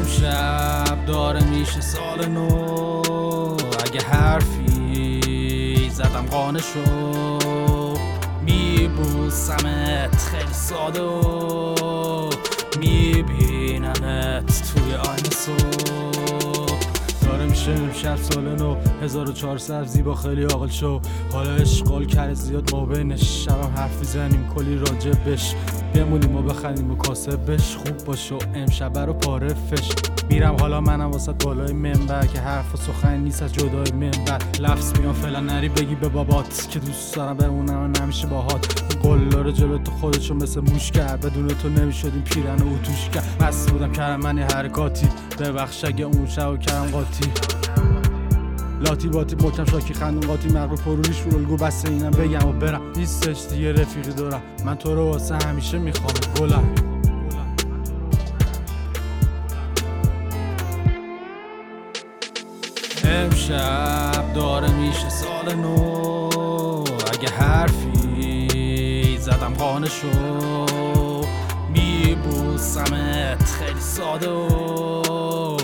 امشب داره میشه سال نو، اگه حرفی زدم قانع شو، میبوسمت خیلی ساده و میبینمت توی آینه صبح. داره میشه امشب سال نو 1400 زیبا خیلی عاقل شو، حالا اشغال کرده زیاد ما بینش، شبم حرف میزنیم کلی راجبش، بمونیم و بخندیم و کاسبش خوب باشه و امشب رو پاره فش. میرم حالا منم واسه بالای منبر که حرف و سخن نیست از جدای منبر، لفظ میام فعلا نری بگی به بابات که دوست دارم بمونم و نمیشه باهات. قلا رو جلو تو خودشو مثل موش کرد، بدون تو نمیشدیم پیرن و اتوش کرد. مست بودم کردم من حرکاتی، ببخش اگه اون شب کردم قاطی، لاتی باتی محکم شاکی خندون قاطی مغرب پروریش رو الگو بسته اینم بگم و برم، نیستش دیگه رفیقی دارم من تو رو واسه همیشه میخوام گلم. امشب داره میشه سال نو، اگه حرفی زدم قانع شو، میبوسمت خیلی ساده و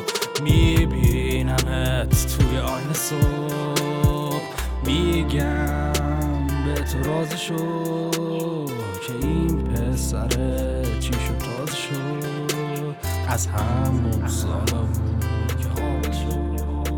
میبینمت توی آینه صبح، میگم به تو راضی شو که این پسره چی شد تازه شد، از همون سالا بود که حال شد.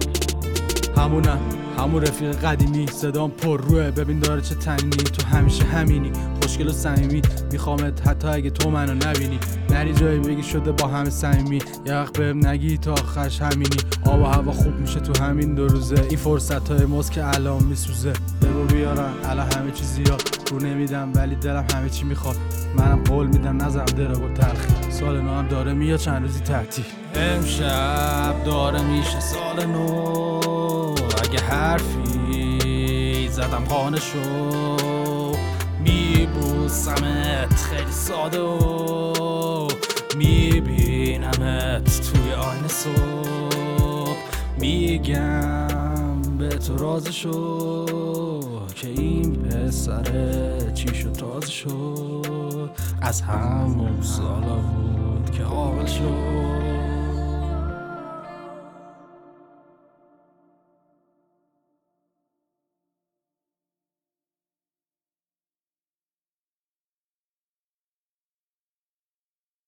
همون رفیق قدیمی، صدام پر روه ببین داره چه تنینی، تو همیشه همینی خوشگل و صمیمی، میخوامت حتی اگه تو منو نبینی، نری جایی بگی شده با همه صمیمی، یه وقت بهم نگی تا آخرش همینی، آب و هوا خوب میشه تو همین 2 روزه، این فرصت های ماست که الان میسوزه، بگو بیارن الان همه چی زیاد رو نمیدم ولی دلم همه چی میخواد، منم قول میدم نظرم درا و تلخی، سال نو هم داره میاد چند روزی تعطیل. امشب داره میشه سال نو، اگه حرفی زدم قانع شو، میبوسمت خیلی ساده و میبینمت توی آینه صبح، میگم به تو راضی شو که این پسره چی شد تازه شد، از همون سالا بود که عاقل شد.